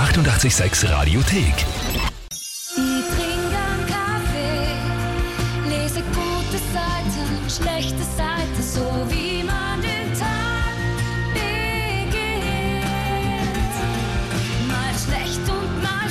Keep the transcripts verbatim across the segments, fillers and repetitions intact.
achtundachtzig Komma sechs Radiothek. Ich trinke einen Kaffee, lese gute Seiten, schlechte Seiten, so wie man den Tag beginnt. Mal schlecht und mal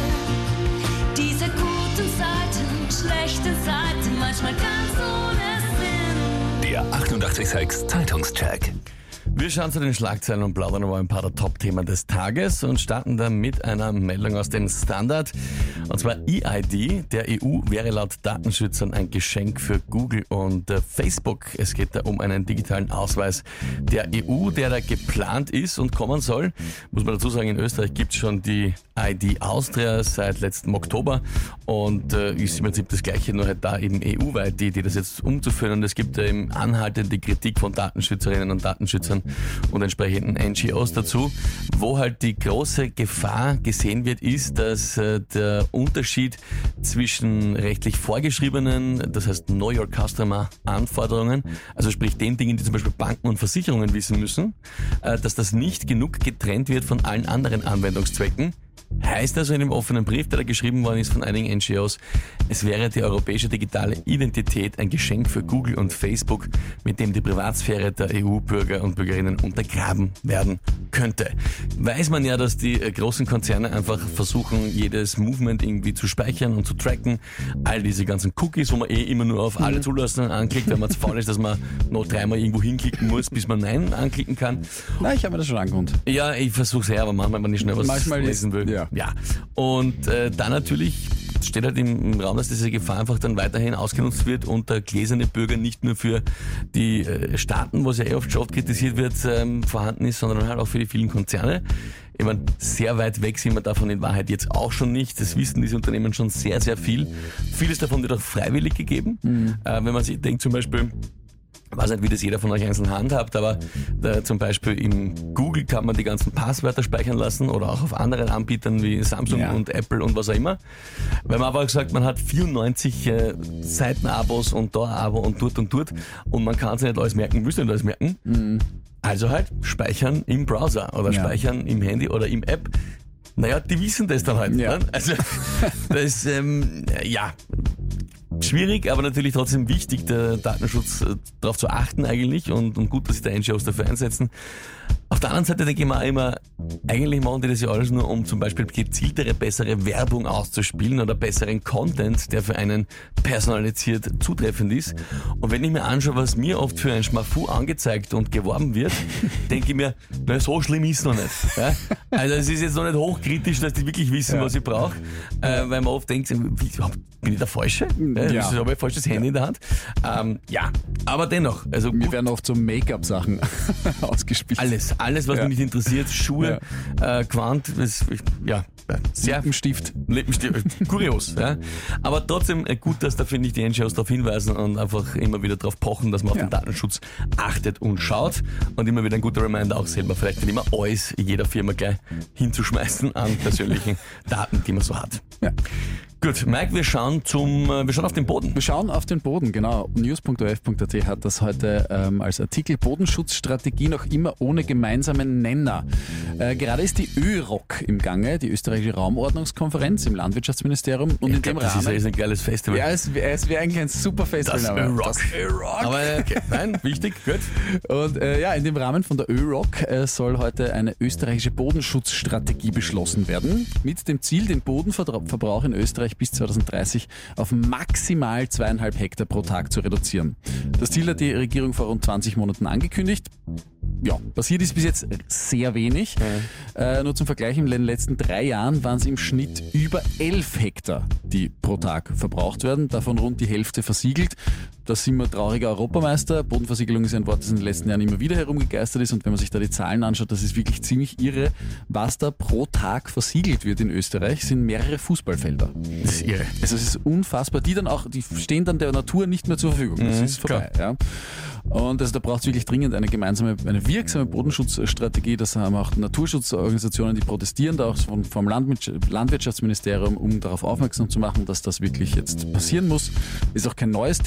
schön, diese guten Seiten, schlechten Seiten, manchmal ganz ohne Sinn. Der achtundachtzig Komma sechs Zeitungscheck. Wir schauen zu den Schlagzeilen und plaudern über ein paar der Top-Themen des Tages und starten dann mit einer Meldung aus dem Standard. Und zwar E I D der E U wäre laut Datenschützern ein Geschenk für Google und äh, Facebook. Es geht da um einen digitalen Ausweis der E U, der da geplant ist und kommen soll. Muss man dazu sagen, in Österreich gibt es schon die I D Austria seit letztem Oktober und äh, ist im Prinzip das Gleiche, nur halt da eben E U-weit die, die das jetzt umzuführen. Und es gibt äh, eben anhaltende Kritik von Datenschützerinnen und Datenschützern und entsprechenden N G Os dazu. Wo halt die große Gefahr gesehen wird, ist, dass äh, der Unterschied zwischen rechtlich vorgeschriebenen, das heißt Know Your Customer Anforderungen, also sprich den Dingen, die zum Beispiel Banken und Versicherungen wissen müssen, äh, dass das nicht genug getrennt wird von allen anderen Anwendungszwecken. Heißt also in dem offenen Brief, der da geschrieben worden ist von einigen N G Os, es wäre die europäische digitale Identität ein Geschenk für Google und Facebook, mit dem die Privatsphäre der E U-Bürger und Bürgerinnen untergraben werden könnte. Weiß man ja, dass die großen Konzerne einfach versuchen, jedes Movement irgendwie zu speichern und zu tracken. All diese ganzen Cookies, wo man eh immer nur auf alle Zulassungen anklickt, wenn man zu faul ist, dass man noch dreimal irgendwo hinklicken muss, bis man Nein anklicken kann. Nein, ich habe mir das schon angeguckt. Ja, ich versuche es ja, aber manchmal, wenn man nicht schnell was Manchmal lesen will. Ja. Ja, und äh, dann natürlich steht halt im Raum, dass diese Gefahr einfach dann weiterhin ausgenutzt wird und der gläserne Bürger nicht nur für die äh, Staaten, was ja eh oft schon oft kritisiert wird, ähm, vorhanden ist, sondern halt auch für die vielen Konzerne. Ich meine, sehr weit weg sind wir davon in Wahrheit jetzt auch schon nicht. Das wissen diese Unternehmen schon sehr, sehr viel. Vieles davon wird auch freiwillig gegeben. Mhm. Äh, wenn man sich denkt zum Beispiel, ich weiß nicht, wie das jeder von euch einzeln handhabt, aber da, zum Beispiel im Google kann man die ganzen Passwörter speichern lassen oder auch auf anderen Anbietern wie Samsung ja. und Apple und was auch immer. Weil man aber gesagt, man hat vierundneunzig äh, Seitenabos und da Abo und dort und dort und man kann sich nicht alles merken, müsste nicht alles merken. Mhm. Also halt speichern im Browser oder ja. speichern im Handy oder im App. Naja, die wissen das dann halt. Ja. Ne? Also das, ähm, ja... schwierig, aber natürlich trotzdem wichtig, der Datenschutz äh, darauf zu achten eigentlich und, und gut, dass sich da N G Os dafür einsetzen. Auf der anderen Seite denke ich mir auch immer, eigentlich machen die das ja alles nur, um zum Beispiel gezieltere, bessere Werbung auszuspielen oder besseren Content, der für einen personalisiert zutreffend ist. Und wenn ich mir anschaue, was mir oft für ein Schmafu angezeigt und geworben wird, denke ich mir, na, so schlimm ist es noch nicht. Ja? Also es ist jetzt noch nicht hochkritisch, dass die wirklich wissen, ja. was ich brauche, äh, weil man oft denkt, wie, bin ich der Falsche? Ja, ja. Ich habe ein falsches Handy ja. in der Hand. Ähm, ja, aber dennoch. Also gut. Mir werden oft so Make-up-Sachen ausgespielt. Alles, alles, was ja. mich interessiert. Schuhe, ja. äh, Quant, das, ja, sehr Lippenstift. Lippenstift. Kurios. Ja. Aber trotzdem gut, dass da, finde ich, die N G Os darauf hinweisen und einfach immer wieder darauf pochen, dass man auf ja. den Datenschutz achtet und schaut. Und immer wieder ein guter Reminder auch selber, vielleicht nicht immer alles jeder Firma gleich hinzuschmeißen an persönlichen Daten, die man so hat. Ja. Gut, Mike, wir schauen zum, wir schauen auf den Boden. Wir schauen auf den Boden, genau. news punkt o f punkt a t hat das heute ähm, als Artikel Bodenschutzstrategie noch immer ohne gemeinsamen Nenner. Äh, gerade ist die ÖROC im Gange, die österreichische Raumordnungskonferenz im Landwirtschaftsministerium. Und ich in glaub, dem das Rahmen, ist ein geiles Festival. Ja, es wäre wär eigentlich ein super Festival. Das ÖROC. Aber okay. Nein, wichtig, gut. Und äh, ja, in dem Rahmen von der ÖROC äh, soll heute eine österreichische Bodenschutzstrategie beschlossen werden. Mit dem Ziel, den Bodenverbrauch in Österreich bis zweitausenddreißig auf maximal zweieinhalb Hektar pro Tag zu reduzieren. Das Ziel hat die Regierung vor rund zwanzig Monaten angekündigt. Ja, passiert ist bis jetzt sehr wenig. Ja. Äh, nur zum Vergleich, in den letzten drei Jahren waren es im Schnitt über elf Hektar, die pro Tag verbraucht werden, davon rund die Hälfte versiegelt. Da sind wir trauriger Europameister. Bodenversiegelung ist ein Wort, das in den letzten Jahren immer wieder herumgegeistert ist, und wenn man sich da die Zahlen anschaut, das ist wirklich ziemlich irre, was da pro Tag versiegelt wird in Österreich, sind mehrere Fußballfelder. Das ist irre. Also es ist unfassbar. Die dann auch, die stehen dann der Natur nicht mehr zur Verfügung. Das mhm, ist vorbei. Ja. Und also da braucht es wirklich dringend eine gemeinsame, eine wirksame Bodenschutzstrategie. Das haben auch Naturschutzorganisationen, die protestieren, da auch vom, vom Landwirtschaftsministerium, um darauf aufmerksam zu machen, dass das wirklich jetzt passieren muss. Ist auch kein neues Thema. Dieses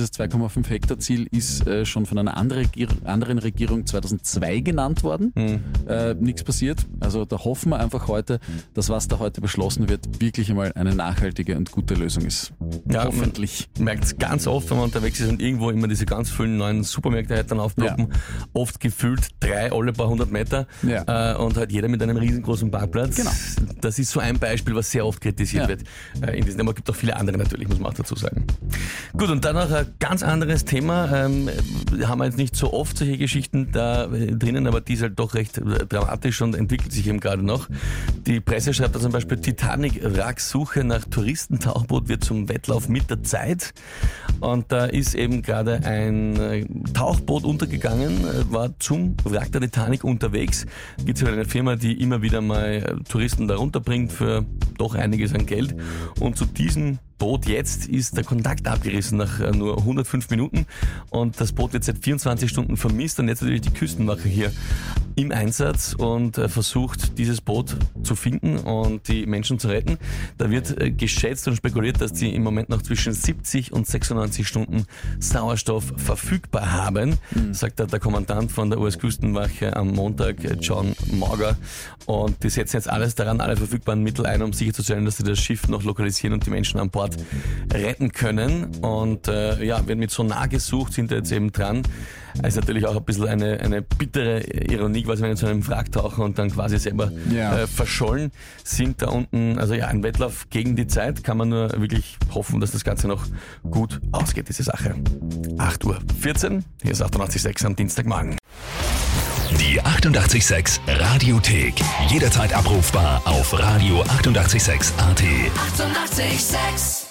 dieses zwei Komma fünf Hektar Ziel ist äh, schon von einer andere, anderen Regierung zweitausendzwei genannt worden. Mhm. Äh, nichts passiert. Also da hoffen wir einfach heute, dass was da heute beschlossen wird, wirklich einmal eine nachhaltige und gute Lösung ist. Ja, hoffentlich. Man merkt es ganz oft, wenn man unterwegs ist und irgendwo immer diese ganz vielen neuen Supermärkte halt dann aufploppen. Ja. Oft gefühlt drei alle paar hundert Meter ja. äh, und halt jeder mit einem riesengroßen Parkplatz. Genau. Das ist so ein Beispiel, was sehr oft kritisiert ja. wird. Äh, in diesem Thema gibt es auch viele andere natürlich, muss man auch dazu sagen. Gut, und dann noch ein ganz anderes Thema. Ähm, haben wir jetzt nicht so oft solche Geschichten da drinnen, aber die ist halt doch recht dramatisch und entwickelt sich eben gerade noch. Die Presse schreibt da zum Beispiel, Titanic-Wracksuche nach Touristentauchboot wird zum Wettlauf mit der Zeit. Und da ist eben gerade ein Tauchboot untergegangen, war zum Wrack der Titanic unterwegs. Gibt es halt eine Firma, die immer wieder mal Touristen da runterbringt für doch einiges an Geld. Und zu diesem Boot jetzt ist der Kontakt abgerissen nach nur hundertfünf Minuten und das Boot wird seit vierundzwanzig Stunden vermisst und jetzt natürlich die Küstenwache hier im Einsatz und versucht, dieses Boot zu finden und die Menschen zu retten. Da wird geschätzt und spekuliert, dass die im Moment noch zwischen siebzig und sechsundneunzig Stunden Sauerstoff verfügbar haben, mhm. sagt der Kommandant von der U S-Küstenwache am Montag, John Mauger. Und die setzen jetzt alles daran, alle verfügbaren Mittel ein, um sicherzustellen, dass sie das Schiff noch lokalisieren und die Menschen an Bord retten können. Und äh, ja, wird mit Sonar gesucht, sind da jetzt eben dran. Es ist natürlich auch ein bisschen eine, eine bittere Ironie, quasi wenn wir zu einem Wrack tauchen und dann quasi selber ja. äh, verschollen sind da unten. Also ja, ein Wettlauf gegen die Zeit, kann man nur wirklich hoffen, dass das Ganze noch gut ausgeht, diese Sache. acht Uhr vierzehn, hier ist achtundachtzig Komma sechs am Dienstagmorgen. Die achtundachtzig Komma sechs Radiothek. Jederzeit abrufbar auf radio achtundachtzig Komma sechs A T. achtundachtzig Komma sechs